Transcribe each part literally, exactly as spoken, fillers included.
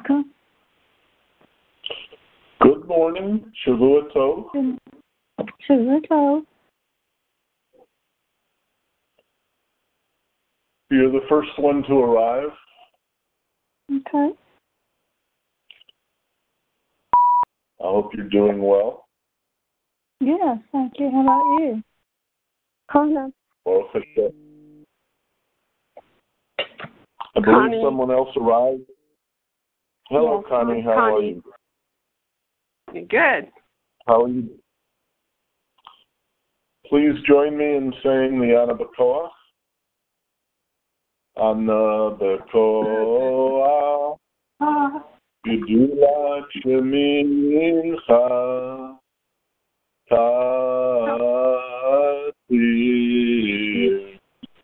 welcome. Good morning, Shavua Tov. Shavua Tov. You're the first one to arrive. Okay. I hope you're doing well. Yes, thank you. How about you? Connie. Well, I believe Connie. someone else arrived. Hello, Yes, Connie. How Connie. are you? Good. How are you? Please join me in saying the Ana B'Koach. Ana B'Koach. Gedulat Shemincha. Tatir.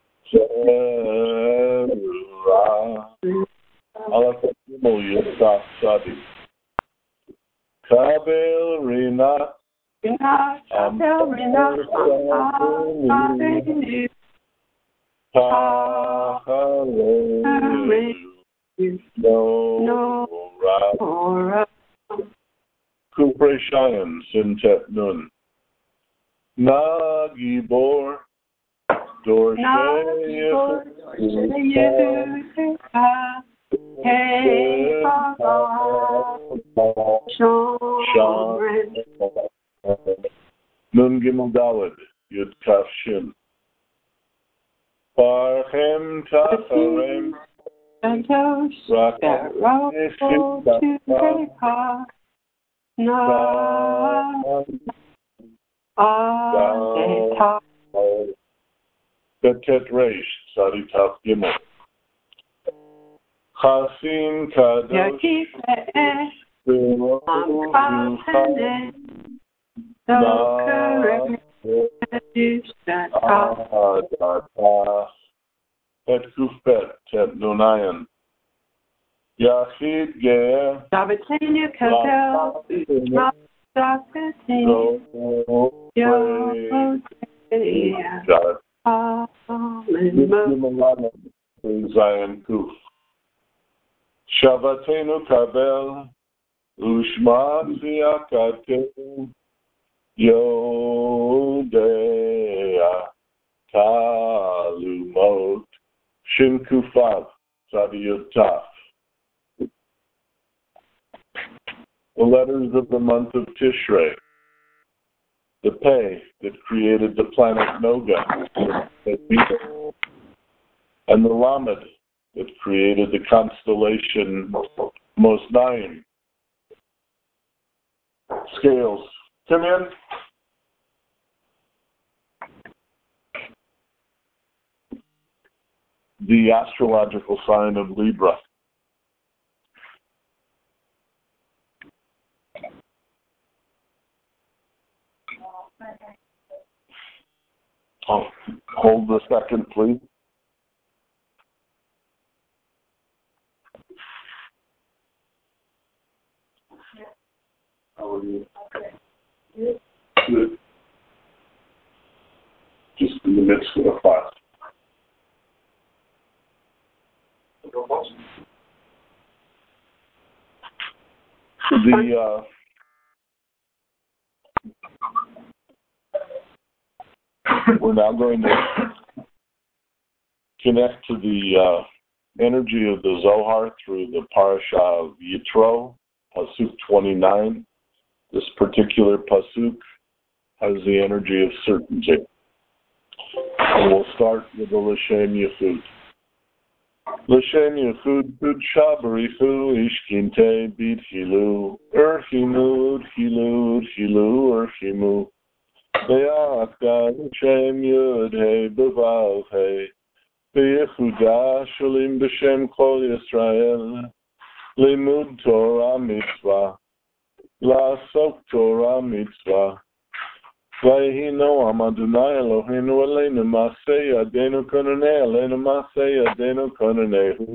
Zerah. Alakatimu Yosaf Sadi. Kabel Rinat. Kabel Rinat. No, Kupre Shayan Sintet Nun. Nagibor Dorshe Nun Gimel Daled Yud Kaf Shin. Parchem Tacharem Betet Reish Sadi Taf Gimel Chasim Kadosh Et Kufet Tet Nunayan Yachid Ger Davatenu Katel Zion Kuf Shavatenu Kabel Ushma Ziakatel Yodea Talumot Shin Kufav Sadiyotaf. The letters of the month of Tishrei. The Pei that created the planet Noga, and the Lamed that created the constellation Mosnaim. Scales. Come in. The astrological sign of Libra. Oh, hold a second, please. How are you? Good. Just in the midst of a class. The uh, we're now going to connect to the uh, energy of the Zohar through the parasha of Yitro, pasuk twenty-nine. This particular pasuk has the energy of certainty. And we'll start with the L'Shem Yechud. L'Shem Yechud Kud Shabarichu Ishkinte Bidhilu Erchimu Udhilu Udhilu Erchimu Be'akad Shem Yud Hey Bevav Hey Be'yechuda Shalim B'Shem Kol Yisrael Limud Torah Mitzvah La'asok Torah Mitzvah Vayhi Noam Adonai Eloheinu Aleinu Masei Yadeinu Kononei Aleinu Masei Yadeinu Kononehu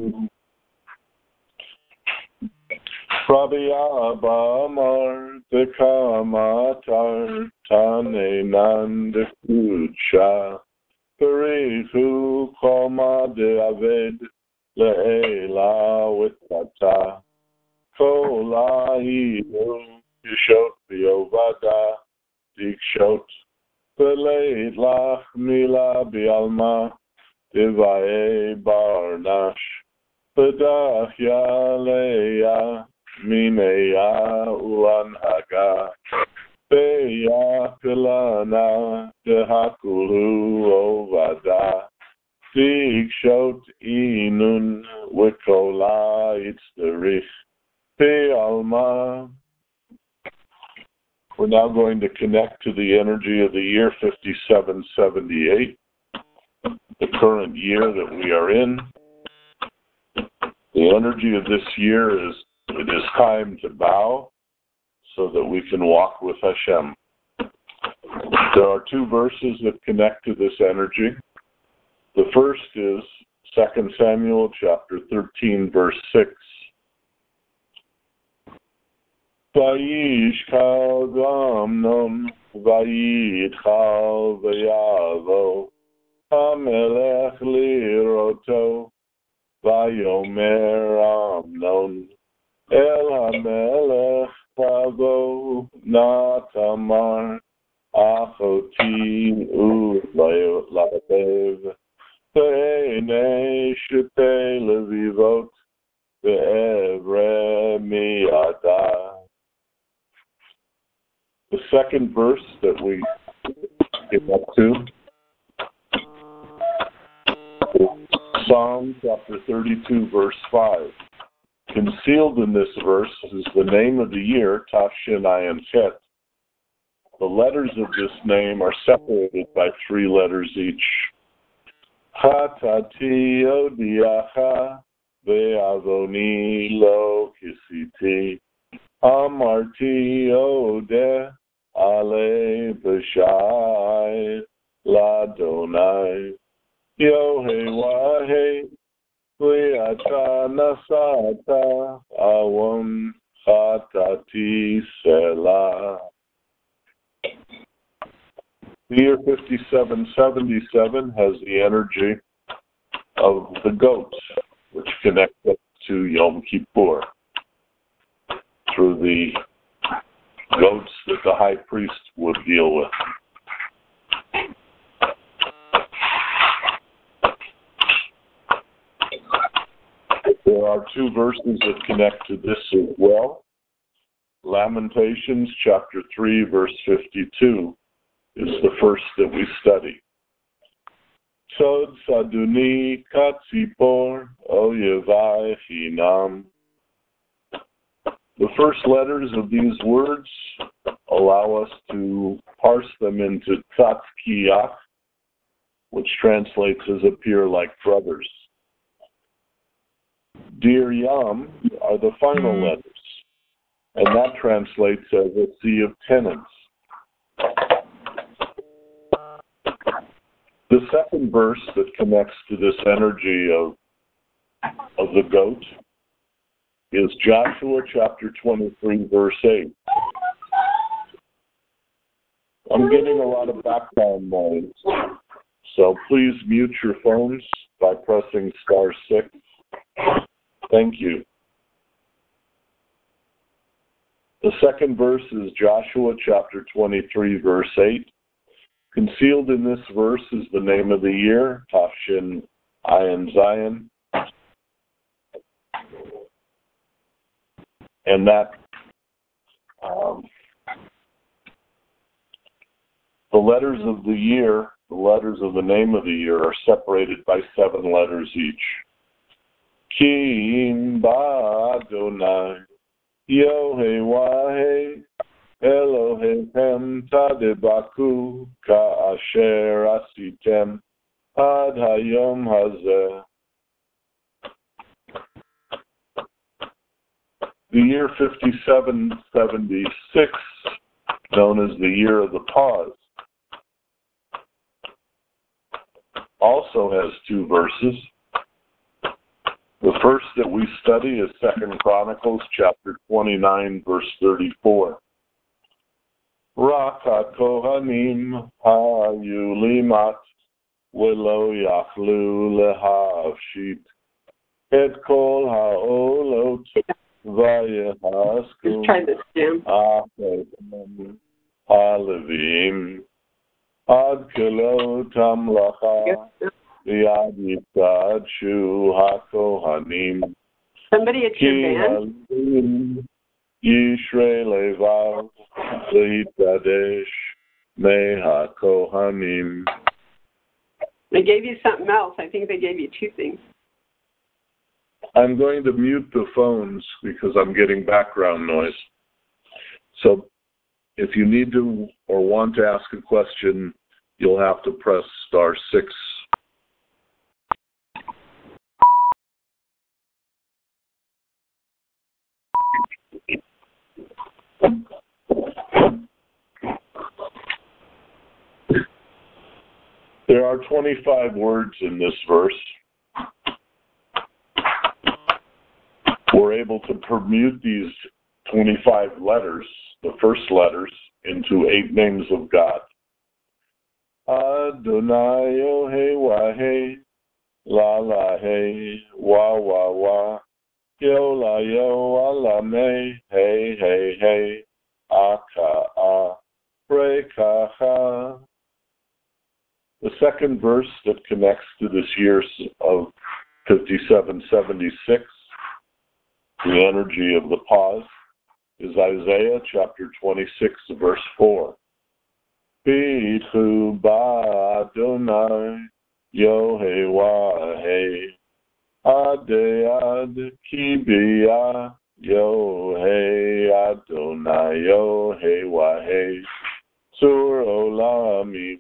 Rabbi Abba Amar Dekamatar Tanenan Dekudsha Perichu Koma De Aved Le'ela Witata Kolahidu Yishot Biovada Dikshot Beleit Lach Mila Bialma Divae Barnash Bedach Yaleya Mineya Ulanhaga Beya Pilana Dehakulu Ovada Dikshot Inun Wikola Itzderich Alma. We're now going to connect to the energy of the year fifty-seven seventy-eight, the current year that we are in. The energy of this year is, it is time to bow so that we can walk with Hashem. There are two verses that connect to this energy. The first is Second Samuel chapter thirteen, verse six. Vayishkal Gamnon Vayidchal Vayavo Hamelech Liroto Vayomer Amnon El Hamelech Pavo Natamar Achoti Ulatev Ve'enei Shete Levivot Ve'evre Mi'adah. The second verse that we get up to, Psalm chapter thirty-two, verse five. Concealed in this verse is the name of the year, Tafshin Ayin Chet. The letters of this name are separated by three letters each. Chatati odiacha ve'avoni lo kisiti amarti odeh Ale b'shai ladonai Yohei wahei Li'ata nasata Awon chatati selah. The year fifty-seven seventy-seven has the energy of the goats, which connects us to Yom Kippur through the goats that the high priest would deal with. There are two verses that connect to this as well. Lamentations chapter three, verse fifty-two is the first that we study. Sod saduni katzipor oyevai chinam. The first letters of these words allow us to parse them into Tzatkiach, which translates as appear like brothers. Dir Yam are the final letters, and that translates as a sea of tenants. The second verse that connects to this energy of, of the goat is Joshua chapter twenty-three, verse eight. I'm getting a lot of background noise, so please mute your phones by pressing star six. Thank you. The second verse is Joshua chapter twenty-three, verse eight. Concealed in this verse is the name of the year, Tafshin Ayin Zion. And that um, the letters of the year, the letters of the name of the year are separated by seven letters each. Kim ba Adonai Yohei wahei Elohechem tadebaku ka'asher asitem ad hayom hazeh. The year fifty-seven seventy-six, known as the year of the pause, also has two verses. The first that we study is Second Chronicles chapter twenty-nine, verse thirty-four. Rakat kohanim hayu limat velo yachlu lehavshit et kol haolot Vayehasku. Just try this, Jim. Halevim. Ad Kelotam Lacha. Yaditad Shu HaKohanim. Somebody at your band? Yishrei Levav Leitadesh Meha Kohanim. They gave you something else. I think they gave you two things. I'm going to mute the phones because I'm getting background noise. So if you need to or want to ask a question, you'll have to press star six. There are twenty-five words in this verse. We're able to permute these twenty-five letters, the first letters, into eight names of God. Adonai Yohe Wahe, La La He, Wa Wa Wa, Yo La Yo Alame, Hey Hey Hey, Aka A, Re Ka Ha. The second verse that connects to this year of fifty-seven seventy-six, the energy of the pause, is Isaiah chapter twenty-six, verse four. Bichu ba Adonai Yohe Wahe Ade Ad Kibiya Yohe Adonai Yohe Wahe Sur Olami.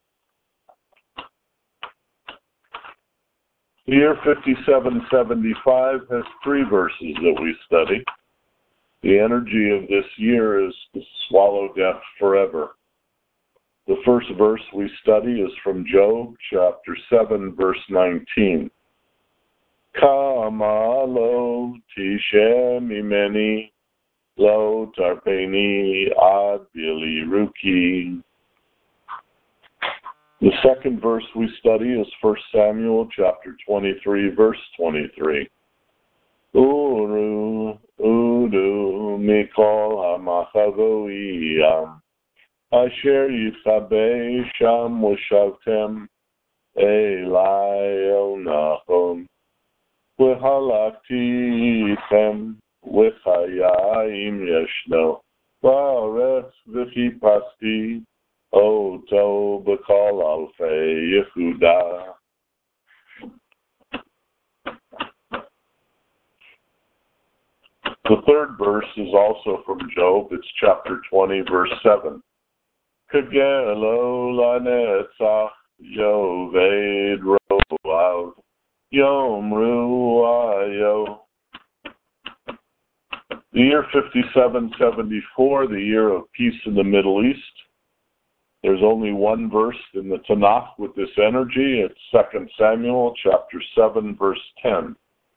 The year fifty-seven seventy-five has three verses that we study. The energy of this year is to swallow death forever. The first verse we study is from Job, chapter seven, verse nineteen. Kama lo tishe mimeni lo tarpeni ad bili ruki. The second verse we study is First Samuel chapter twenty-three, verse twenty-three. Uru, udu, mikol hamachavoiyam, asher yitchabe sham moshavtem, elai el nachom, v'halakti itchem, v'chayayim yeshno, v'aretz v'chipasti, Oto B'kol Alfei Yehuda. The third verse is also from Job. It's chapter twenty, verse seven. Kegelo lanetzach yoved roav yomru ayo. The year fifty-seven seventy-four, the year of peace in the Middle East. There's only one verse in the Tanakh with this energy. It's Second Samuel chapter seven, verse ten.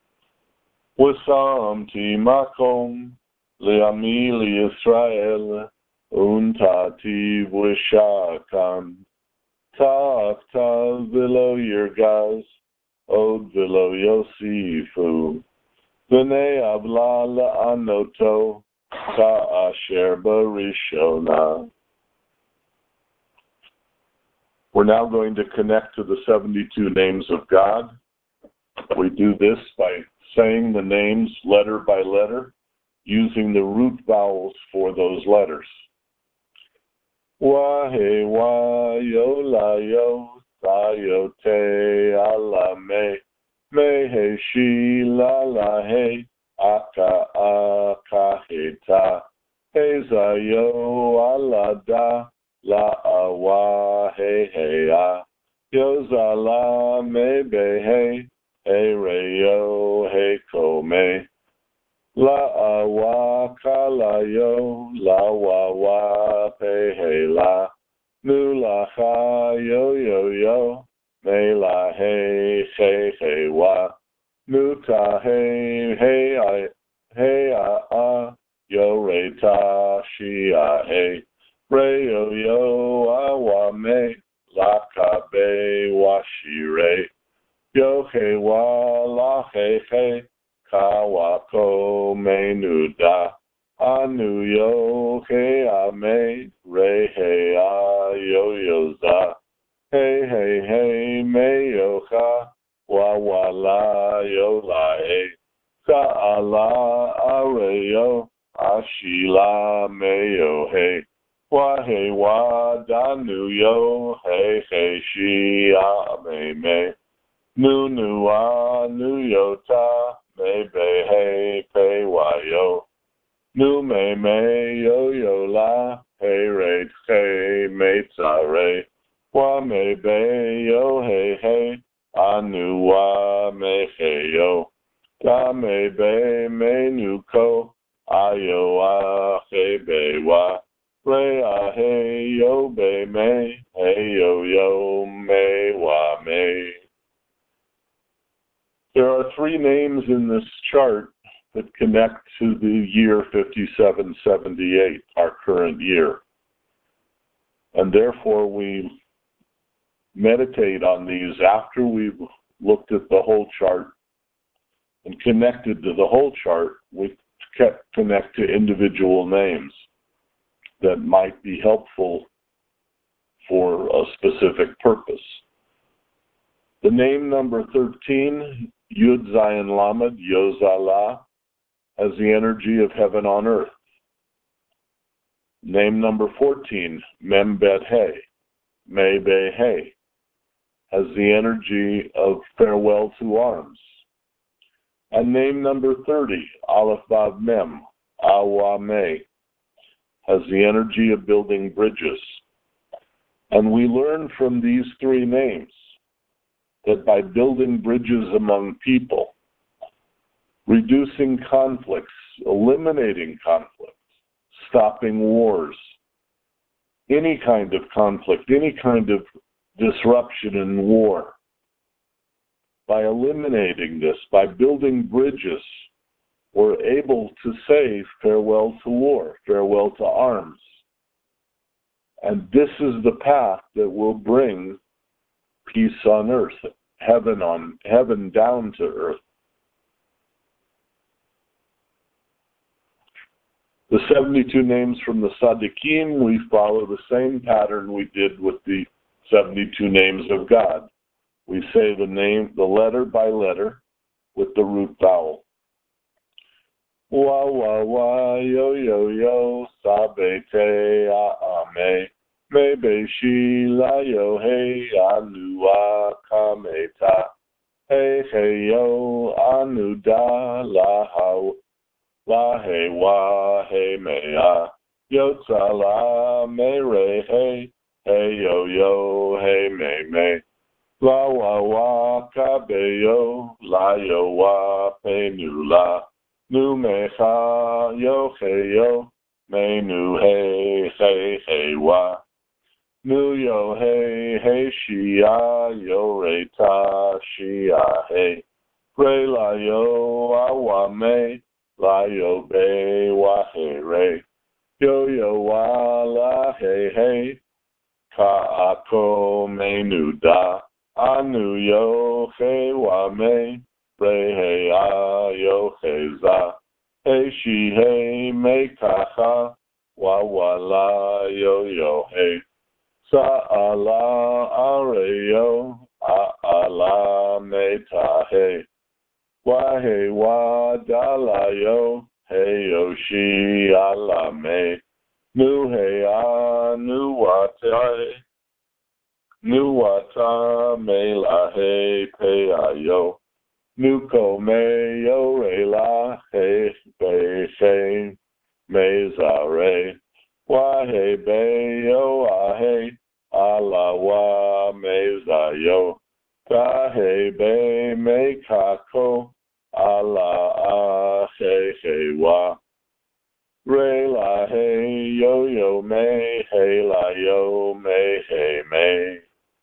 Wasamti makom le'ami li'Yisrael untati v'shakan ta'aktav v'lo yirgaz od v'lo yosifu v'nei avla la'anoto ka'asher barishona. We're now going to connect to the seventy-two names of God. We do this by saying the names letter by letter, using the root vowels for those letters. Wahe wa yo la yo sa yo te ala me me he shi la la he aka aka he ta he za yo ala da La awa he he a yo za la me be he he re yo he ko me la awa ka la yo la wa wa pe he la nu la ha yo yo yo me la he he he wa nu ta he he a he a a yo re ta shi a he Re yo yo awa me la ka be wa shi re yo he wa la he he Kawako Menuda Anuyo He Ame Re He Ayoyoza Hey Hey Hey Meyoka Wawala Yolae Ka'ala Areyo Ashila Meyo He Wahe Wadanuyo He He Shi Ame Me Nu nu a nu yota me be he pe wa yo nu me me yo yo la he re he me tsa re wa me be yo he he anu wa me he yo ka me be me nu ko ayo a he be wa re a he yo be me he yo yo me wa me. There are three names in this chart that connect to the year fifty-seven seventy-eight, our current year. And therefore we meditate on these after we've looked at the whole chart and connected to the whole chart. We connect to individual names that might be helpful for a specific purpose. The name number thirteen, Yud Zayin Lamed, Yozala, has the energy of heaven on earth. Name number fourteen, Mem Bet He, Me Be He, has the energy of farewell to arms. And name number thirty, Aleph Vav Mem, Awa Me, has the energy of building bridges. And we learn from these three names that by building bridges among people, reducing conflicts, eliminating conflicts, stopping wars, any kind of conflict, any kind of disruption in war, by eliminating this, by building bridges, we're able to say farewell to war, farewell to arms. And this is the path that will bring peace on earth, heaven on heaven down to earth. The seventy-two names from the Tzaddikim, we follow the same pattern we did with the seventy-two names of God. We say the name, the letter by letter, with the root vowel. Wa wa wa yo yo yo sabe te a ame. Me be shi la yo he anu a kameta. He he yo anu da la ha la he wa he me a. Yo tsa la me re he he yo yo he me me. La wa wa ka be yo la yo wa pe nu la. Nu me ha yo he yo me nu he he he wa. Nu yo he he shia yo re ta shia he. Re la yo awa me la yo be wa he re. Yo yo wa la he he. Ka ako me nu da. Anu yo he wa me. Re he a yo he za. He she he me kaha. Wa wa la yo yo he. Sa'ala areyo, a'ala metahe. Wahe wa dalayo, heyo shi alame. Nu he a nu wate, nu wata me la he pe ayo. Nu ko me yo re la he be he me zare. Wahe be yo ahe. Ala wa me zayo, kahe be me kako, ala a he he wa. Re la he yo yo me, he la yo me he me.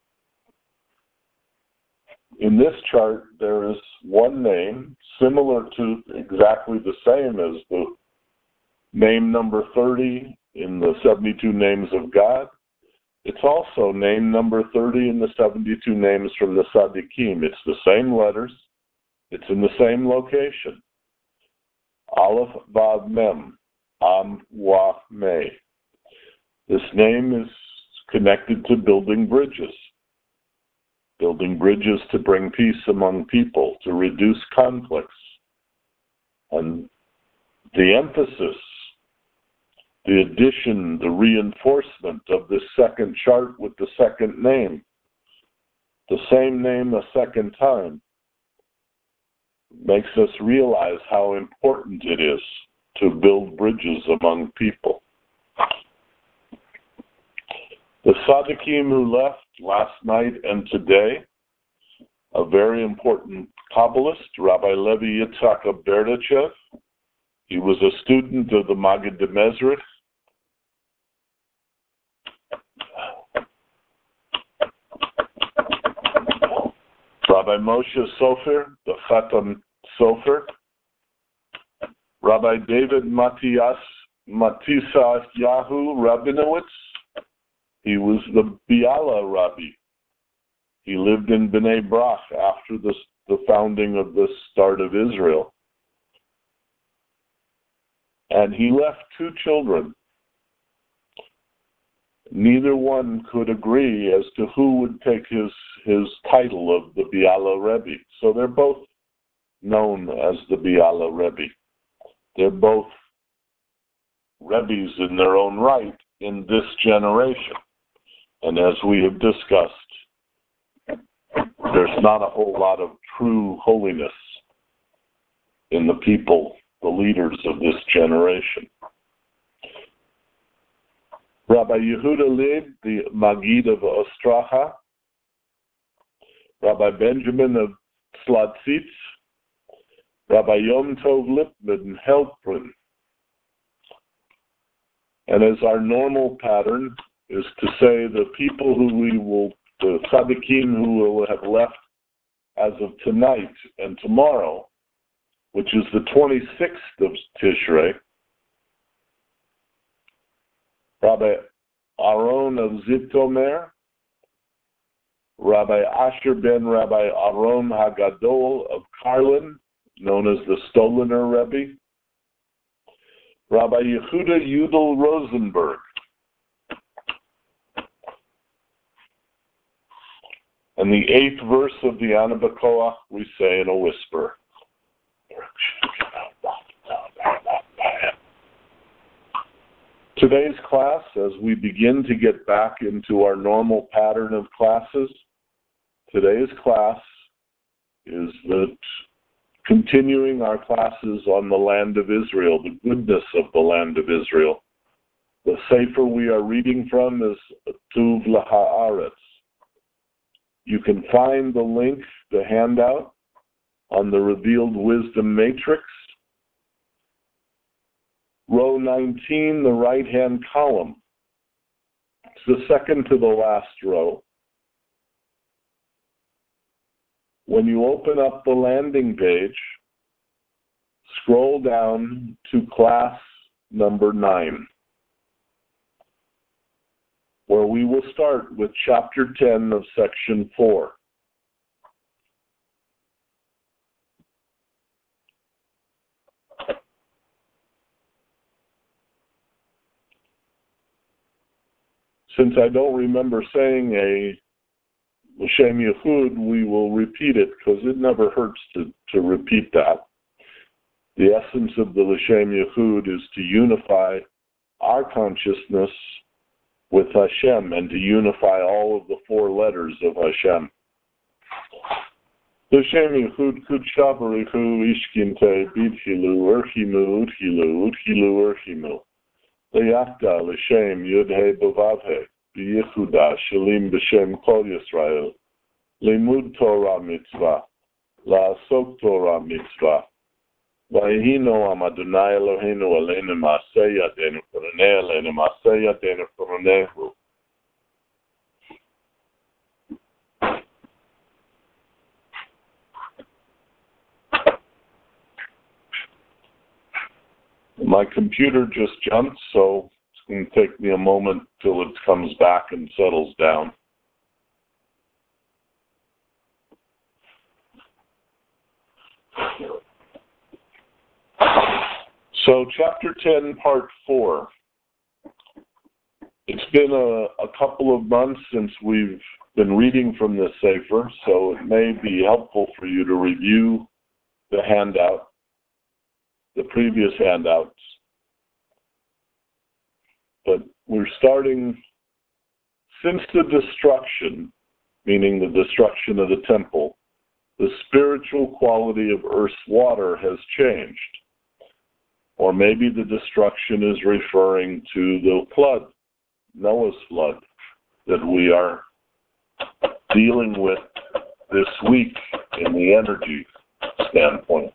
In this chart, there is one name similar to exactly the same as the name number thirty in the seventy-two names of God. It's also name number thirty in the seventy-two names from the Tzaddikim. It's the same letters. It's in the same location. Aleph Vav Mem, Am Wah Me. This name is connected to building bridges. Building bridges to bring peace among people, to reduce conflicts. And the emphasis, the addition, the reinforcement of this second chart with the second name, the same name a second time, makes us realize how important it is to build bridges among people. The Tzaddikim who left last night and today, a very important Kabbalist, Rabbi Levi Yitzhak Berdichev. He was a student of the Maggid de Mezrich. Rabbi Moshe Sofer, the Chatam Sofer. Rabbi David Matthias, Matisa Yahu Rabinowitz. He was the Biala Rabbi. He lived in Bnei Brak after the, the founding of the start of Israel. And he left two children. Neither one could agree as to who would take his, his title of the Biala Rebbe. So they're both known as the Biala Rebbe. They're both Rebbes in their own right in this generation. And as we have discussed, there's not a whole lot of true holiness in the people, the leaders of this generation. Rabbi Yehuda Leib, the Maggid of Ostraha, Rabbi Benjamin of Slatzitz, Rabbi Yom Tov Lipman Helprin. And as our normal pattern is to say the people who we will, the tzaddikim who will have left as of tonight and tomorrow, which is the twenty-sixth of Tishrei, Rabbi Aaron of Zitomer, Rabbi Asher ben Rabbi Aaron Hagadol of Karlin, known as the Stoliner Rebbe, Rabbi Yehuda Yudel Rosenberg, and the eighth verse of the Ana B'Koach we say in a whisper. Today's class, as we begin to get back into our normal pattern of classes, today's class is the continuing our classes on the land of Israel, the goodness of the land of Israel. The sefer we are reading from is Tuv L'Haaretz. You can find the link, the handout, on the Revealed Wisdom Matrix. Row nineteen, the right-hand column. It's the second to the last row. When you open up the landing page, scroll down to class number nine, where we will start with chapter ten of section four. Since I don't remember saying a L'Shem Yehud, we will repeat it because it never hurts to, to repeat that. The essence of the L'Shem Yehud is to unify our consciousness with Hashem and to unify all of the four letters of Hashem. L'Shem Yehud Kudsha Barichu Ishkinte Bidhilu Urchimu Udhilu Udhilu Urchimu Leyakda L'Shem Yudhe Bavavhe B'Yehuda Shalim B'Shem Kol Yisrael Limud Torah Mitzvah La'asok Torah Mitzvah Vayihino Am Adonai Eloheinu Aleinu Ma'aseh Yadeinu Koroneh Aleinu Ma'aseh Yadeinu Koronehu. My computer just jumped, so it's going to take me a moment till it comes back and settles down. So chapter ten, part four. It's been a, a couple of months since we've been reading from this Sefer, so it may be helpful for you to review the handout, the previous handouts. But we're starting, since the destruction, meaning the destruction of the temple, the spiritual quality of earth's water has changed. Or maybe the destruction is referring to the flood, Noah's flood, that we are dealing with this week in the energy standpoint.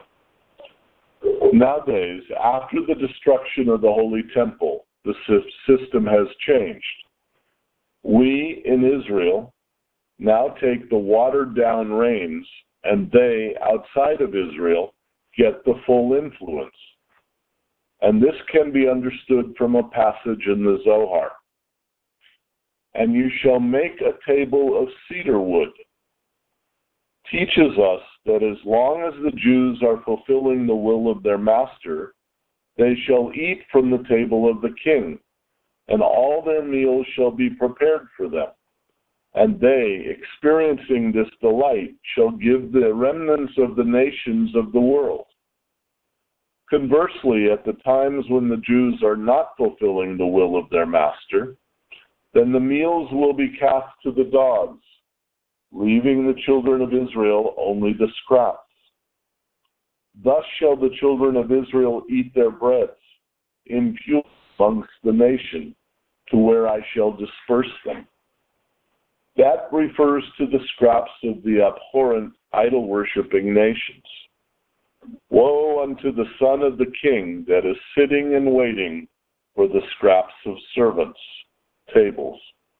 Nowadays, after the destruction of the Holy Temple, the system has changed. We in Israel now take the watered-down rains, and they, outside of Israel, get the full influence. And this can be understood from a passage in the Zohar. And you shall make a table of cedar wood. Teaches us that as long as the Jews are fulfilling the will of their master, they shall eat from the table of the king, and all their meals shall be prepared for them. And they, experiencing this delight, shall give the remnants of the nations of the world. Conversely, at the times when the Jews are not fulfilling the will of their master, then the meals will be cast to the dogs, leaving the children of Israel only the scraps. Thus shall the children of Israel eat their breads, impure amongst the nation, to where I shall disperse them. That refers to the scraps of the abhorrent idol-worshipping nations. Woe unto the son of the king that is sitting and waiting for the scraps of servants' tables.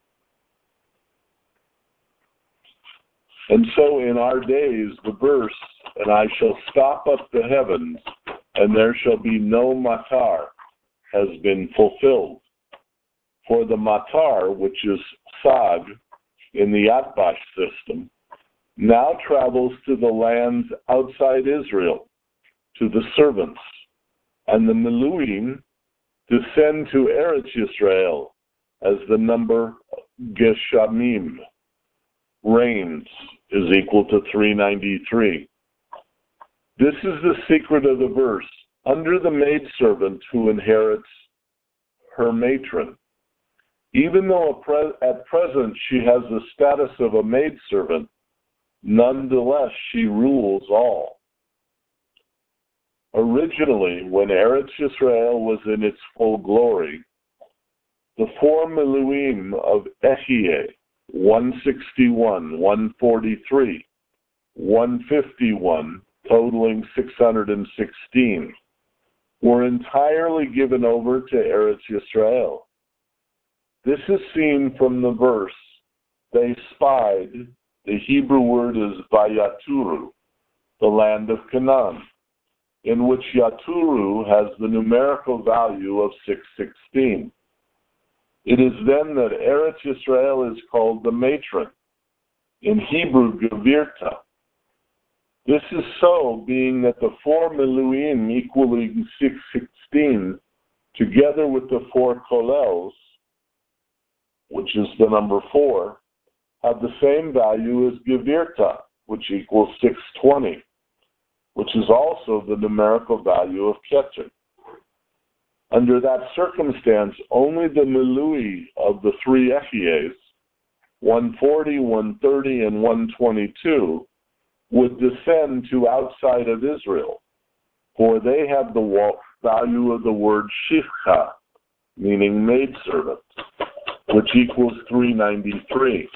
And so in our days, the verse, and I shall stop up the heavens, and there shall be no matar, has been fulfilled. For the matar, which is sag in the Atbash system, now travels to the lands outside Israel, to the servants, and the Miluim descend to Eretz Yisrael as the number Geshamim, rains, is equal to three ninety-three. This is the secret of the verse. Under the maidservant who inherits her matron, even though at present she has the status of a maidservant, nonetheless she rules all. Originally, when Eretz Yisrael was in its full glory, the four Miluim of Ehyeh, one sixty-one, one forty-three, one fifty-one, totaling six hundred sixteen, were entirely given over to Eretz Yisrael. This is seen from the verse, they spied, the Hebrew word is Vayaturu, the land of Canaan, in which Yaturu has the numerical value of six sixteen. It is then that Eretz Yisrael is called the matron, in Hebrew, Gevirta. This is so, being that the four Miluim equaling six sixteen, together with the four Kolels, which is the number four, have the same value as Gevirta, which equals six twenty, which is also the numerical value of Ketcher. Under that circumstance, only the Milui of the three Ehyehs, one forty, one thirty, and one twenty-two, would descend to outside of Israel, for they have the value of the word Shivcha, meaning maidservant, which equals three ninety-three.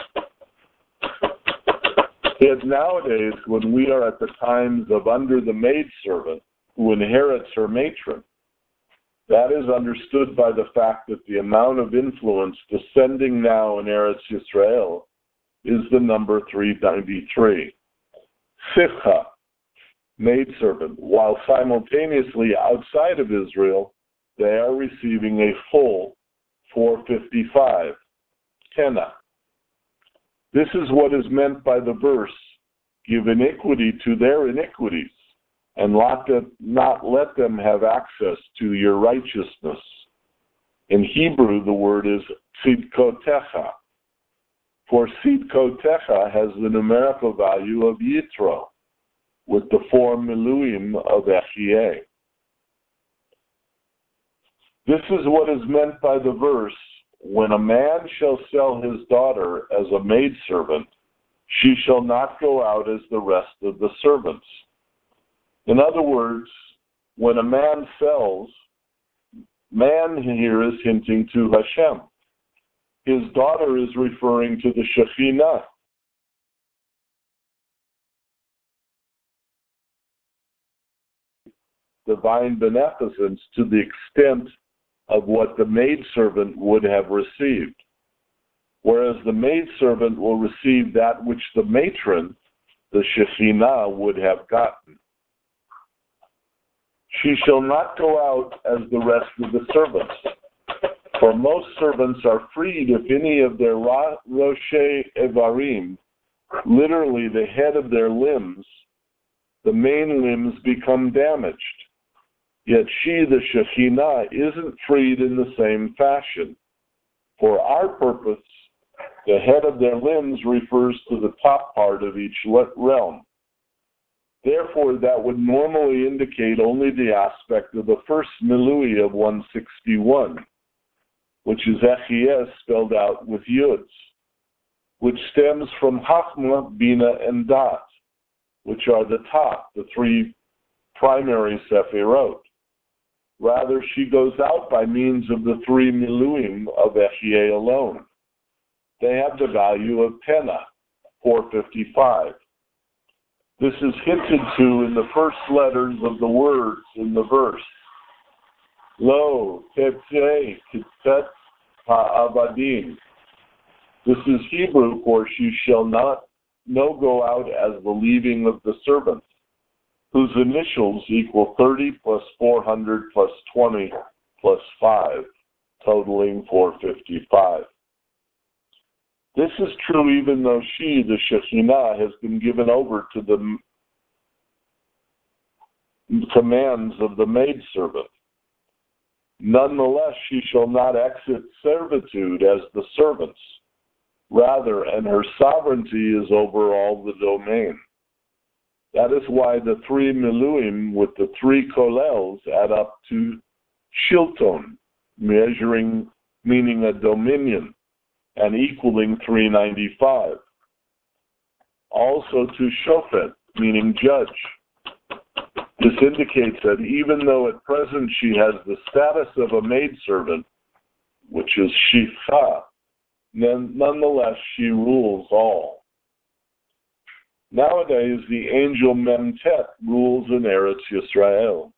Yet nowadays, when we are at the times of under the maidservant who inherits her matron, that is understood by the fact that the amount of influence descending now in Eretz Yisrael is the number three ninety-three. Sifcha, maidservant, while simultaneously outside of Israel, they are receiving a full four fifty-five, Kena. This is what is meant by the verse, give iniquity to their iniquities, and not, them, not let them have access to your righteousness. In Hebrew, the word is tzidkotecha. For tzidkotecha has the numerical value of yitro, with the form miluim of echiyeh. This is what is meant by the verse, when a man shall sell his daughter as a maidservant, she shall not go out as the rest of the servants. In other words, when a man sells, man here is hinting to Hashem. His daughter is referring to the Shekhinah. Divine beneficence to the extent of what the maidservant would have received, whereas the maidservant will receive that which the matron, the Shekhinah, would have gotten. She shall not go out as the rest of the servants, for most servants are freed if any of their Roshei Evarim, literally the head of their limbs, the main limbs become damaged. Yet she, the Shekhinah, isn't freed in the same fashion. For our purpose, the head of their limbs refers to the top part of each realm. Therefore, that would normally indicate only the aspect of the first milui of one sixty-one, which is Echiyeh spelled out with Yuds, which stems from Chachma, Bina, and Dat, which are the top, the three primary Sephirot. Rather, she goes out by means of the three miluim of Echiyeh alone. They have the value of Pena, four fifty-five. This is hinted to in the first letters of the words in the verse. Lo, tetzeh, kitzet ha'avadim. This is Hebrew for she shall not no go out as the leaving of the servants, whose initials equal thirty plus four hundred plus twenty plus five, totaling four fifty-five. This is true even though she, the Shekhinah, has been given over to the commands of the maidservant. Nonetheless, she shall not exit servitude as the servants. Rather, and her sovereignty is over all the domain. That is why the three miluim with the three kolels add up to shilton, measuring, meaning a dominion, and equaling three ninety-five. Also to shofet, meaning judge. This indicates that even though at present she has the status of a maidservant, which is shifcha, nonetheless she rules all. Nowadays, the angel Memtet rules in Eretz Yisrael.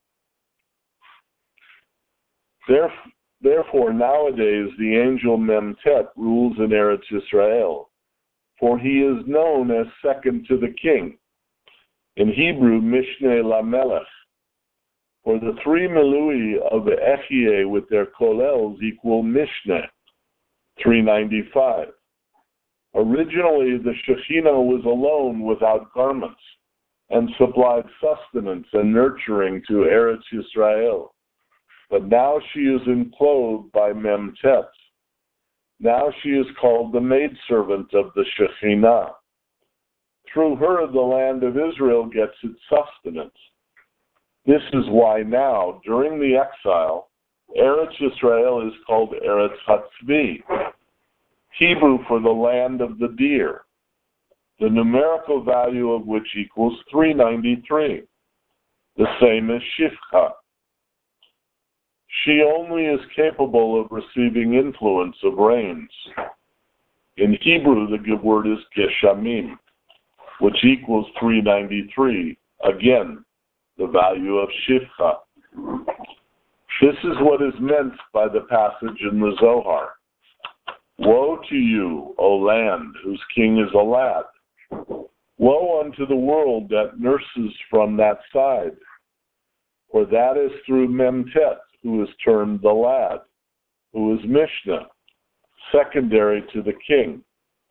Therefore, Therefore, nowadays, the angel Memtet rules in Eretz Yisrael, for he is known as second to the king. In Hebrew, Mishneh Lamelech. For the three milui of the Echiyeh with their kolels equal Mishneh, three ninety-five. Originally, the Shekhinah was alone without garments and supplied sustenance and nurturing to Eretz Yisrael. But now she is enclosed by Memtet. Now she is called the maidservant of the Shekhinah. Through her, the land of Israel gets its sustenance. This is why now, during the exile, Eretz Yisrael is called Eretz Hatzvi, Hebrew for the land of the deer, the numerical value of which equals three ninety-three, the same as Shifcha. She only is capable of receiving influence of rains. In Hebrew, the word is geshamim, which equals three ninety-three, again, the value of Shifcha. This is what is meant by the passage in the Zohar. Woe to you, O land, whose king is a lad. Woe unto the world that nurses from that side. For that is through Memtet, who is termed the lad, who is Mishnah, secondary to the king.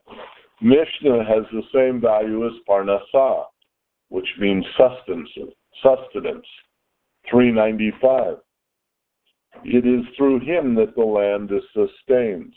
Mishnah has the same value as Parnassah, which means sustenance. sustenance. three ninety-five. It is through him that the land is sustained.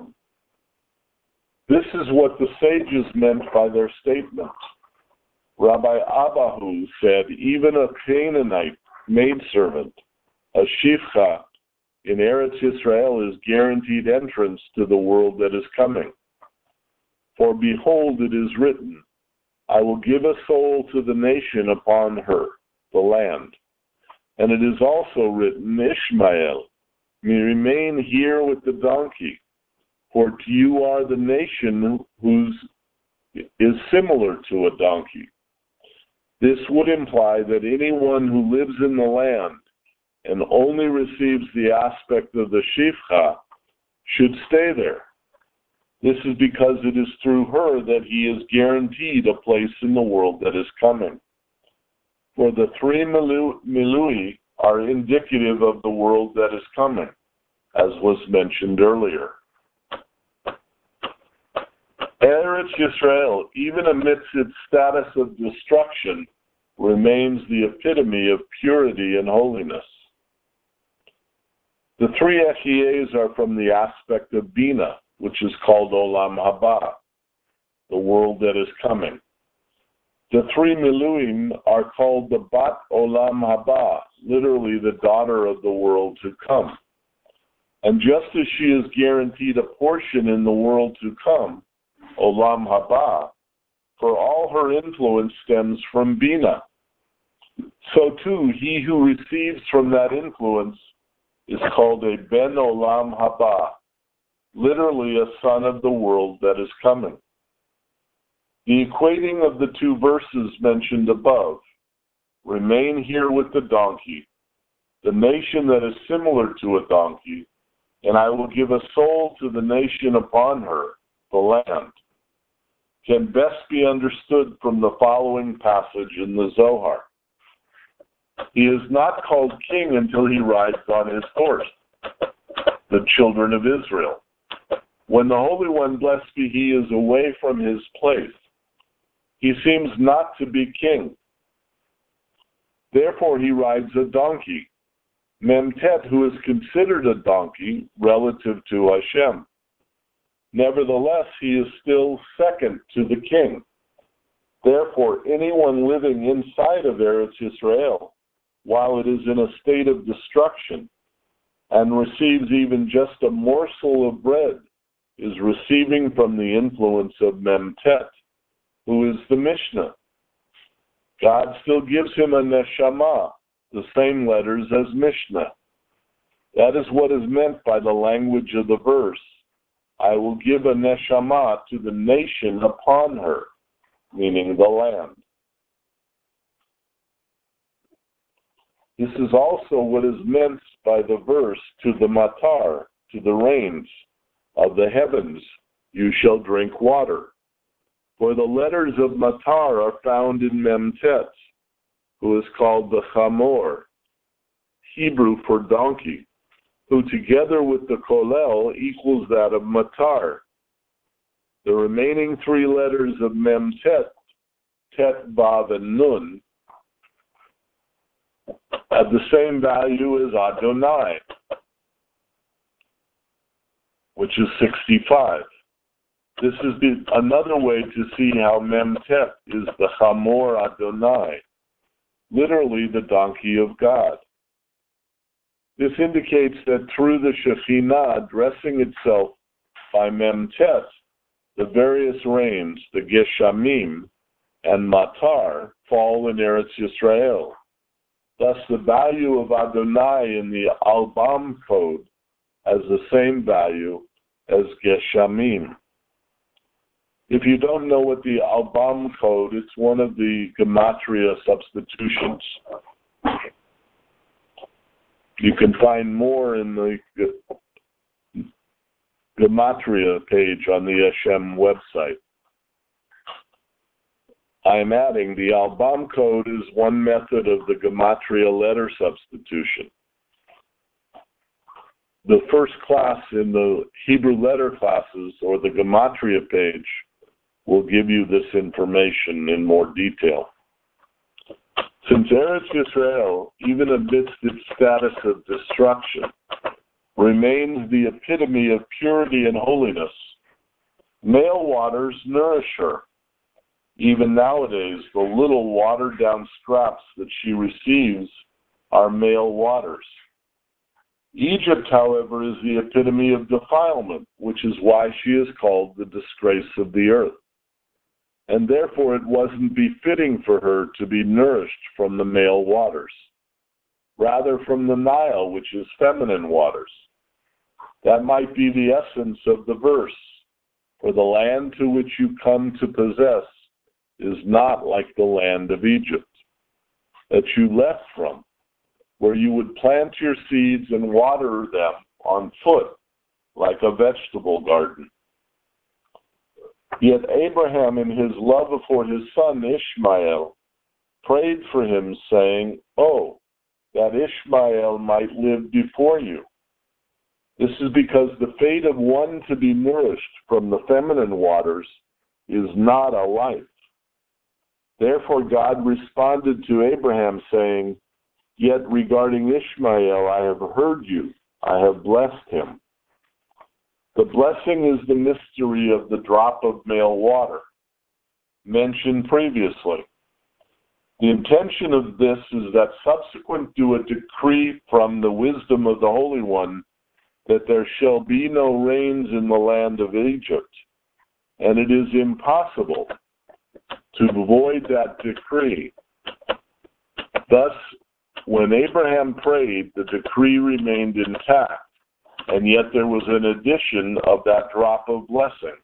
This is what the sages meant by their statement. Rabbi Abahu said, even a Canaanite maidservant, a shifcha, in Eretz Israel is guaranteed entrance to the world that is coming. For behold, it is written, I will give a soul to the nation upon her, the land. And it is also written, Ishmael, remain here with the donkey, for you are the nation whose is similar to a donkey. This would imply that anyone who lives in the land and only receives the aspect of the shifcha should stay there. This is because it is through her that he is guaranteed a place in the world that is coming. For the three milui are indicative of the world that is coming, as was mentioned earlier. Eretz Yisrael, even amidst its status of destruction, remains the epitome of purity and holiness. The three Echiyes are from the aspect of Bina, which is called Olam Haba, the world that is coming. The three Miluim are called the Bat Olam Haba, literally the daughter of the world to come. And just as she is guaranteed a portion in the world to come, Olam Haba, for all her influence stems from Bina. So too, he who receives from that influence is called a Ben Olam Haba, literally a son of the world that is coming. The equating of the two verses mentioned above, remain here with the donkey, the nation that is similar to a donkey, and I will give a soul to the nation upon her, the land, can best be understood from the following passage in the Zohar. He is not called king until he rides on his horse, the children of Israel. When the Holy One, blessed be he, is away from his place, he seems not to be king. Therefore he rides a donkey, Memtet, who is considered a donkey relative to Hashem. Nevertheless, he is still second to the king. Therefore, anyone living inside of Eretz Yisrael, while it is in a state of destruction, and receives even just a morsel of bread, is receiving from the influence of Memtet, who is the Mishnah. God still gives him a neshama, the same letters as Mishnah. That is what is meant by the language of the verse, I will give a neshama to the nation upon her, meaning the land. This is also what is meant by the verse, to the matar, to the rains of the heavens, you shall drink water. For the letters of matar are found in Memtet, who is called the chamor, Hebrew for donkey, who together with the kolel equals that of matar. The remaining three letters of Memtet, Tet, Vav, and Nun, have the same value as Adonai, which is sixty-five. This is the, another way to see how Memtet is the Chamor Adonai, literally the donkey of God. This indicates that through the Shekhinah addressing itself by Memtet, the various rains, the Geshamim and Matar, fall in Eretz Yisrael. Thus, the value of Adonai in the Albam code has the same value as Geshamim. If you don't know what the Albam code, it's one of the Gematria substitutions. You can find more in the Gematria page on the Hashem website. I am adding the Albam code is one method of the Gematria letter substitution. The first class in the Hebrew letter classes, or the Gematria page, will give you this information in more detail. Since Eretz Yisrael, even amidst its status of destruction, remains the epitome of purity and holiness, male waters nourish her. Even nowadays, the little watered-down scraps that she receives are male waters. Egypt, however, is the epitome of defilement, which is why she is called the disgrace of the earth. And therefore it wasn't befitting for her to be nourished from the male waters, rather from the Nile, which is feminine waters. That might be the essence of the verse, for the land to which you come to possess is not like the land of Egypt, that you left from, where you would plant your seeds and water them on foot, like a vegetable garden. Yet Abraham, in his love for his son Ishmael, prayed for him, saying, "Oh, that Ishmael might live before you." This is because the fate of one to be nourished from the feminine waters is not a life. Therefore God responded to Abraham, saying, "Yet regarding Ishmael I have heard you, I have blessed him." The blessing is the mystery of the drop of male water, mentioned previously. The intention of this is that subsequent to a decree from the wisdom of the Holy One that there shall be no rains in the land of Egypt, and it is impossible to avoid that decree. Thus, when Abraham prayed, the decree remained intact, and yet there was an addition of that drop of blessing.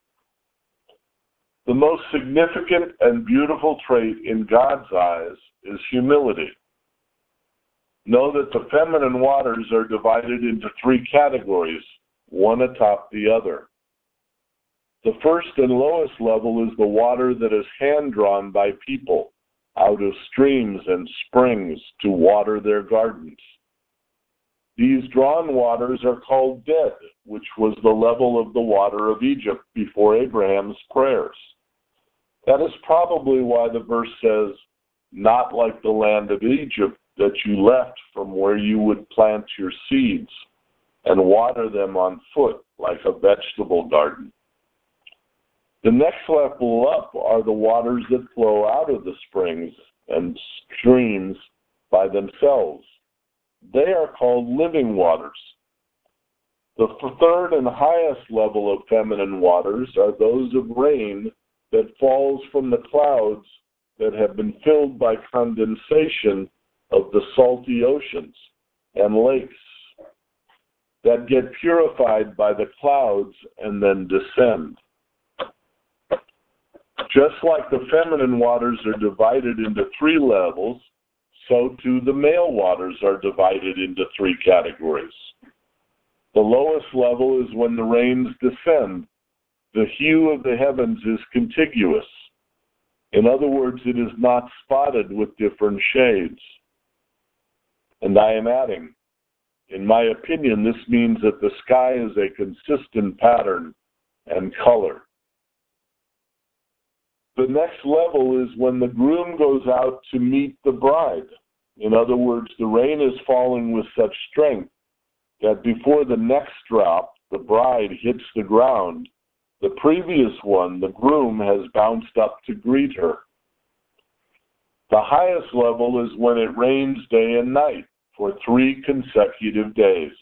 The most significant and beautiful trait in God's eyes is humility. Know that the feminine waters are divided into three categories, one atop the other. The first and lowest level is the water that is hand-drawn by people out of streams and springs to water their gardens. These drawn waters are called dead, which was the level of the water of Egypt before Abraham's prayers. That is probably why the verse says, "Not like the land of Egypt that you left, from where you would plant your seeds and water them on foot like a vegetable garden." The next level up are the waters that flow out of the springs and streams by themselves. They are called living waters. The third and highest level of feminine waters are those of rain that falls from the clouds that have been filled by condensation of the salty oceans and lakes that get purified by the clouds and then descend. Just like the feminine waters are divided into three levels, so too the male waters are divided into three categories. The lowest level is when the rains descend. The hue of the heavens is contiguous. In other words, it is not spotted with different shades. And I am adding, in my opinion, this means that the sky is a consistent pattern and color. The next level is when the groom goes out to meet the bride. In other words, the rain is falling with such strength that before the next drop, the bride hits the ground, the previous one, the groom, has bounced up to greet her. The highest level is when it rains day and night for three consecutive days.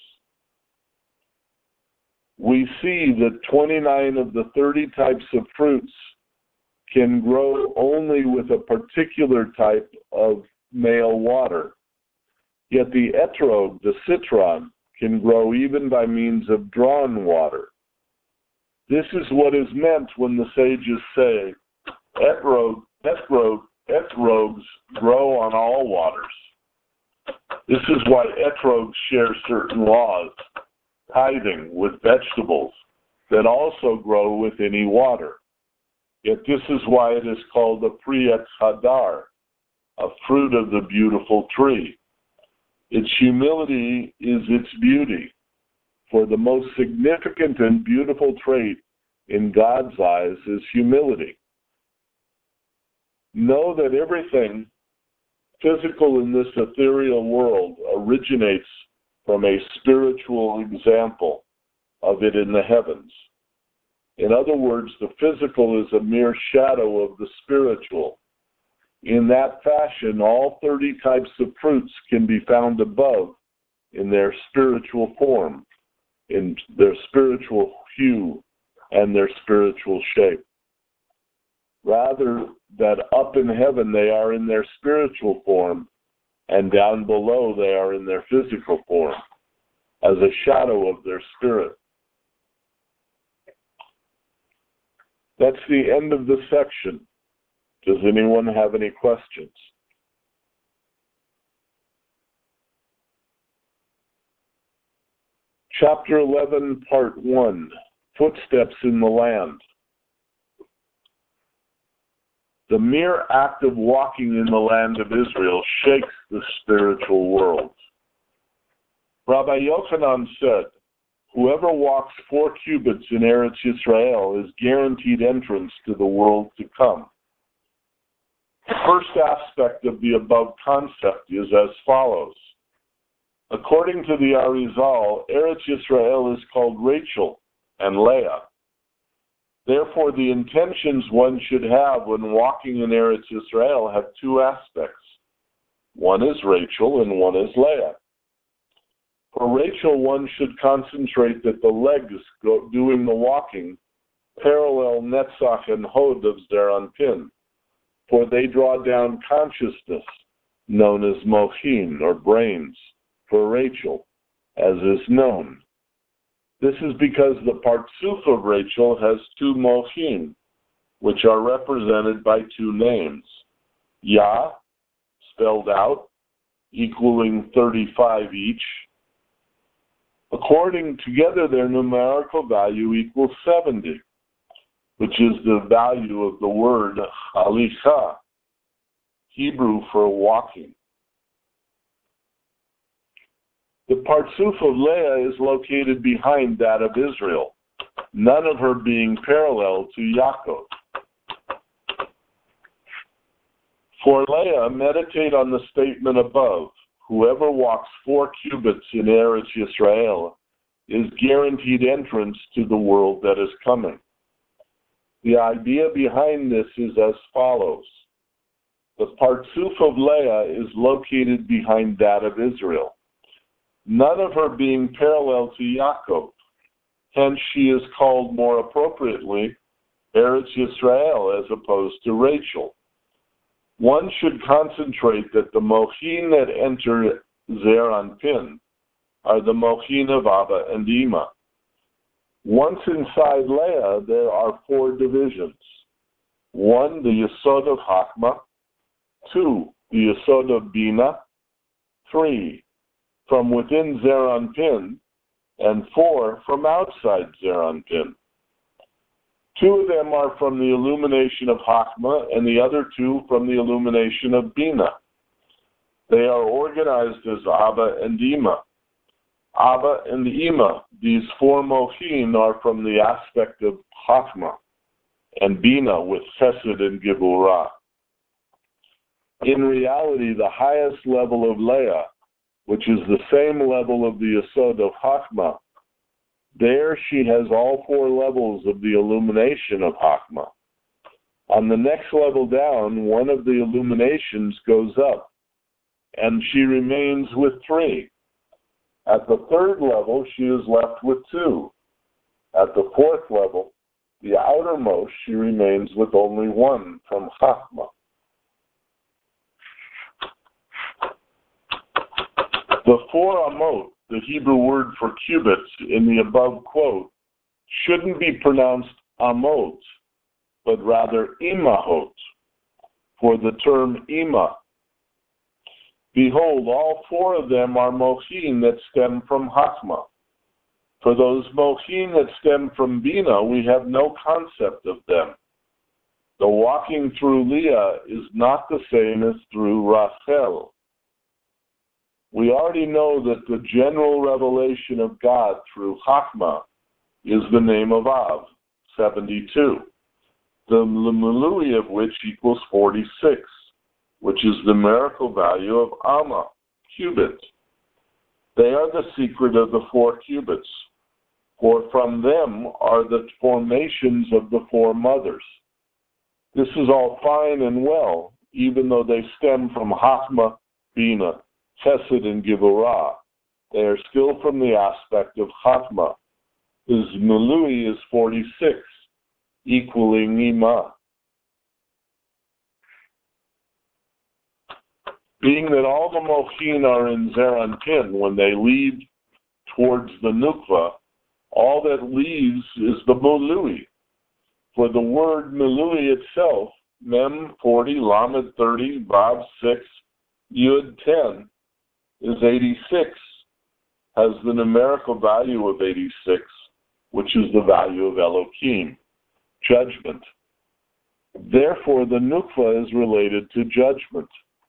We see that twenty-nine of the thirty types of fruits can grow only with a particular type of male water. Yet the etrog, the citron, can grow even by means of drawn water. This is what is meant when the sages say, etrog, etrog, etrogs grow on all waters. This is why etrogs share certain laws, tithing with vegetables, that also grow with any water. Yet this is why it is called a Pri Etz Hadar, a fruit of the beautiful tree. Its humility is its beauty, for the most significant and beautiful trait in God's eyes is humility. Know that everything physical in this ethereal world originates from a spiritual example of it in the heavens. In other words, the physical is a mere shadow of the spiritual. In that fashion, all thirty types of fruits can be found above in their spiritual form, in their spiritual hue, and their spiritual shape. Rather, that up in heaven they are in their spiritual form, and down below they are in their physical form, as a shadow of their spirit. That's the end of the section. Does anyone have any questions? Chapter eleven, Part one, Footsteps in the Land. The mere act of walking in the land of Israel shakes the spiritual world. Rabbi Yochanan said, whoever walks four cubits in Eretz Yisrael is guaranteed entrance to the world to come. The first aspect of the above concept is as follows. According to the Arizal, Eretz Yisrael is called Rachel and Leah. Therefore, the intentions one should have when walking in Eretz Yisrael have two aspects. One is Rachel and one is Leah. For Rachel, one should concentrate that the legs go, doing the walking parallel Netzach and Hod of Zeranpin, for they draw down consciousness, known as mochin, or brains, for Rachel, as is known. This is because the partsuf of Rachel has two mochin, which are represented by two names. Yah, spelled out, equaling thirty-five each. According together, their numerical value equals seventy, which is the value of the word halicha, Hebrew for walking. The partsuf of Leah is located behind that of Israel, none of her being parallel to Yaakov. For Leah, meditate on the statement above. Whoever walks four cubits in Eretz Yisrael is guaranteed entrance to the world that is coming. The idea behind this is as follows. The partsuf of Leah is located behind that of Israel, none of her being parallel to Yaakov. Hence, she is called more appropriately Eretz Yisrael as opposed to Rachel. One should concentrate that the mochin that enter Zeranpin are the mochin of Abba and Ima. Once inside Leah, there are four divisions. One, the Yesod of Hakma. Two, the Yesod of Bina. Three, from within Zeranpin. And four, from outside Zeranpin. Two of them are from the illumination of Hakma, and the other two from the illumination of Bina. They are organized as Abba and Ima. Abba and Ima, these four mochin, are from the aspect of Hakma, and Bina with Chesed and Geburah. In reality, the highest level of Leah, which is the same level of the Yesod of Hakma, there she has all four levels of the illumination of Hakma. On the next level down, one of the illuminations goes up, and she remains with three. At the third level, she is left with two. At the fourth level, the outermost, she remains with only one from Hakma. The four amot, the Hebrew word for cubits in the above quote, shouldn't be pronounced amot, but rather imahot, for the term ima. Behold, all four of them are mochin that stem from Hakma. For those mochin that stem from Bina, we have no concept of them. The walking through Leah is not the same as through Rachel. We already know that the general revelation of God through Hakma is the name of Av, seventy-two, the Milui of which equals forty-six. which is the numerical value of Amma, cubit. They are the secret of the four cubits, for from them are the formations of the four mothers. This is all fine and well, even though they stem from Chachma, Bina, Chesed, and Gevurah. They are still from the aspect of Chachma. His Milui is forty-six, equaling Ima. Being that all the Mochin are in Zeir Anpin, when they lead towards the Nukva, all that leaves is the Milui. For the word Milui itself, Mem forty, Lamed thirty, Vav six, Yud ten, is eighty-six, has the numerical value of eighty-six, which is the value of Elohim, judgment. Therefore, the Nukva is related to judgment.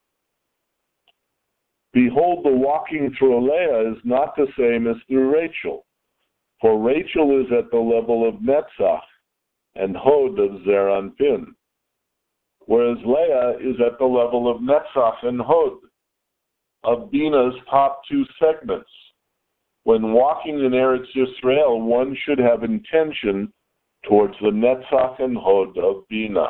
Behold, the walking through Leah is not the same as through Rachel, for Rachel is at the level of Netzach and Hod of Zeir Anpin, whereas Leah is at the level of Netzach and Hod, of Bina's top two segments. When walking in Eretz Yisrael, one should have intention towards the Netzach and Hod of Bina.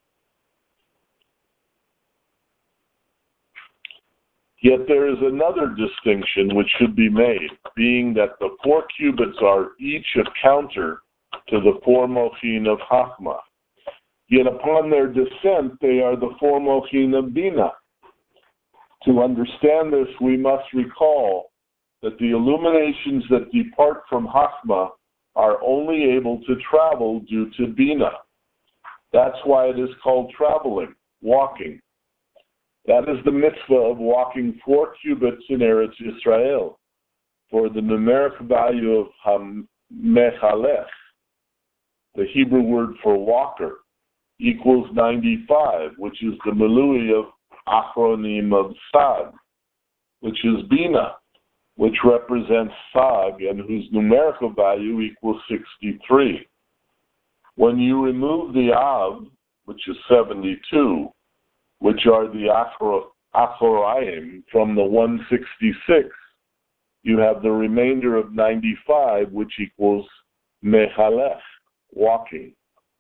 Yet there is another distinction which should be made, being that the four cubits are each a counter to the four Mochin of Chachma. Yet upon their descent, they are the four Mochin of Bina. To understand this, we must recall that the illuminations that depart from Chachma are only able to travel due to Bina. That's why it is called traveling, walking. That is the mitzvah of walking four cubits in Eretz Yisrael, for the numeric value of ha-mechalech, the Hebrew word for walker, equals ninety-five, which is the milui of achronim of Sag, which is Bina, which represents Sag and whose numerical value equals sixty-three. When you remove the Av, which is seventy-two, which are the Achoraim from the one sixty-six, you have the remainder of ninety-five, which equals Mechalech, walking.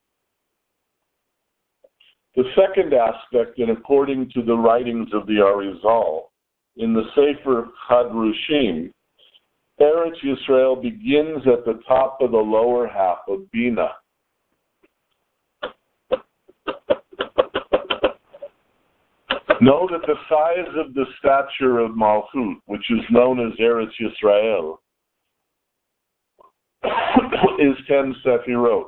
The second aspect, and according to the writings of the Arizal, in the Sefer Chadrushim, Eretz Yisrael begins at the top of the lower half of Bina. Know that the size of the stature of Malchut, which is known as Eretz Yisrael, is ten Sefirot.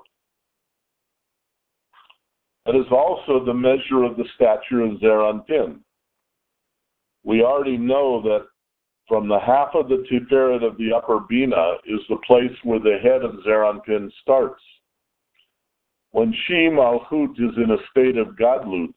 It is also the measure of the stature of Zeir Anpin. We already know that from the half of the Tiferet of the upper Bina is the place where the head of Zeir Anpin starts. When she, Malchut, is in a state of Gadlut,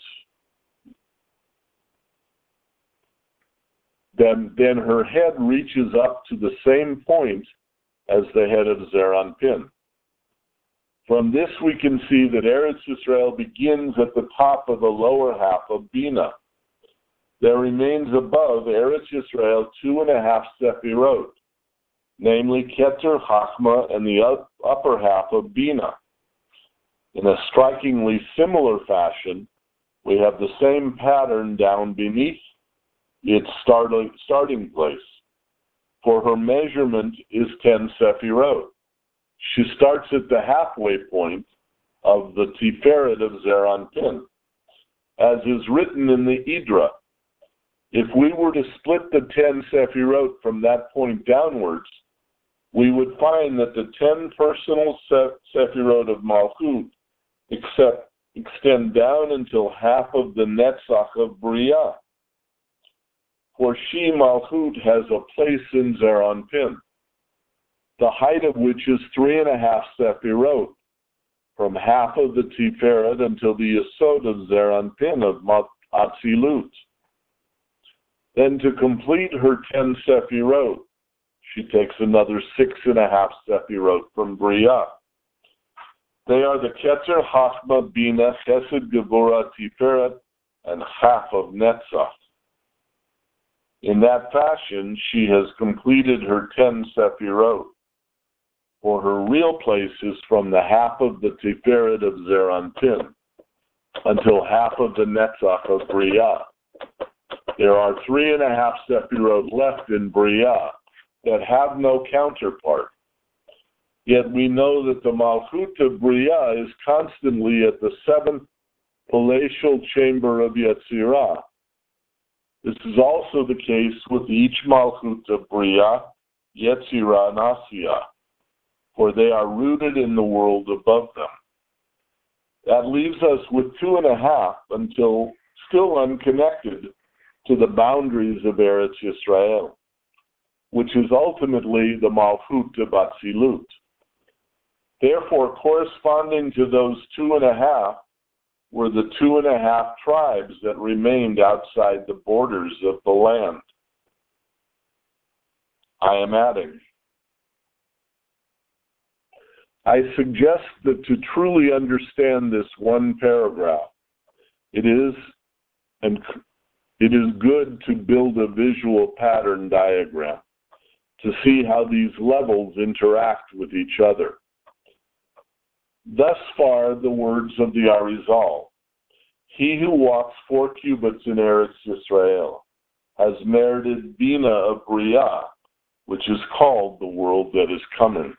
then, then her head reaches up to the same point as the head of Zeir Anpin. From this we can see that Eretz Yisrael begins at the top of the lower half of Bina. There remains above Eretz Yisrael two and a half Sefirot, namely Keter, Chachma, and the up, upper half of Bina. In a strikingly similar fashion, we have the same pattern down beneath its starting, starting place, for her measurement is ten Sefirot. She starts at the halfway point of the Tiferet of Zeir Anpin, as is written in the Idra. If we were to split the ten Sefirot from that point downwards, we would find that the ten personal Sefirot of Malchut except, extend down until half of the Netzach of Bria. For she, Malchut, has a place in Zeir Anpin, the height of which is three and a half Sefirot, from half of the Tiferet until the Yesod of Zeir Anpin of Atzilut. Then to complete her ten Sefirot, she takes another six and a half Sefirot from Bria. They are the Keter, Chachma, Bina, Chesed, Gevurah, Tiferet, and half of Netzach. In that fashion, she has completed her ten Sephirot, for her real place is from the half of the Tiferet of Zeranpin until half of the Netzach of Bria. There are three and a half Sephirot left in Bria that have no counterpart. Yet we know that the Malchut of Bria is constantly at the seventh palatial chamber of Yetzirah. This is also the case with each Malchut of Bria, Yetzirah, and Asiyah, for they are rooted in the world above them. That leaves us with two and a half until still unconnected to the boundaries of Eretz Yisrael, which is ultimately the Malchut of Atzilut. Therefore, corresponding to those two and a half were the two and a half tribes that remained outside the borders of the land. I am adding. I suggest that to truly understand this one paragraph, it is and it is good to build a visual pattern diagram to see how these levels interact with each other. Thus far, the words of the Arizal: he who walks four cubits in Eretz Yisrael has merited Bina of Bria, which is called the world that is coming.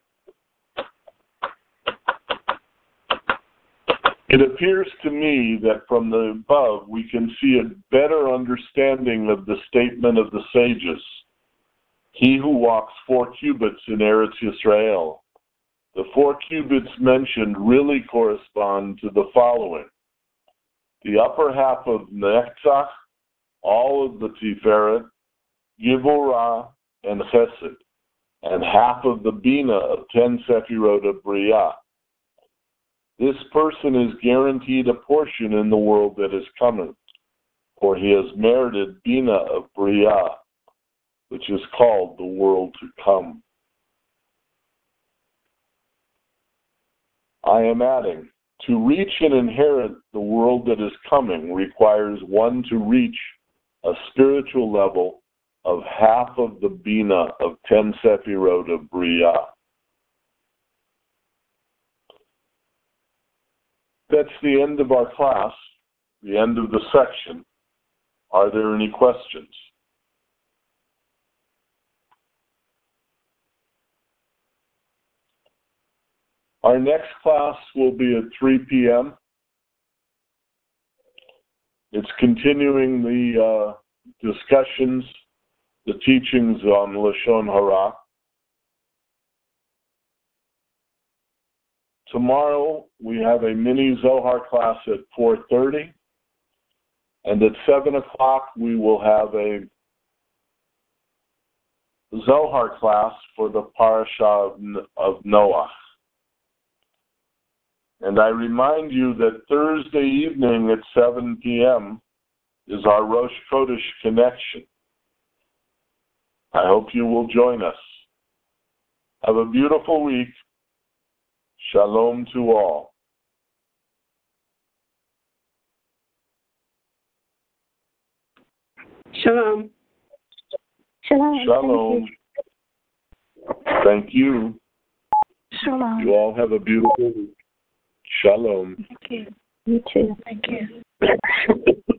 It appears to me that from the above we can see a better understanding of the statement of the sages. He who walks four cubits in Eretz Yisrael. The four cubits mentioned really correspond to the following: the upper half of Netzach, all of the Tiferet, Givorah, and Chesed, and half of the Bina of ten Sephirot of Bria. This person is guaranteed a portion in the world that is coming, for he has merited Bina of Bria, which is called the world to come. I am adding, to reach and inherit the world that is coming requires one to reach a spiritual level of half of the Bina of ten Sephirot of Bria. That's the end of our class, the end of the section. Are there any questions? Our next class will be at three p.m. It's continuing the uh, discussions, the teachings on Lashon Hara. Tomorrow we have a mini Zohar class at four thirty, and at seven o'clock we will have a Zohar class for the Parashah of Noah. And I remind you that Thursday evening at seven p.m. is our Rosh Chodesh connection. I hope you will join us. Have a beautiful week. Shalom to all. Shalom. Shalom. Shalom. Thank you. Shalom. You all have a beautiful week. Shalom. Thank you. You too. Thank you.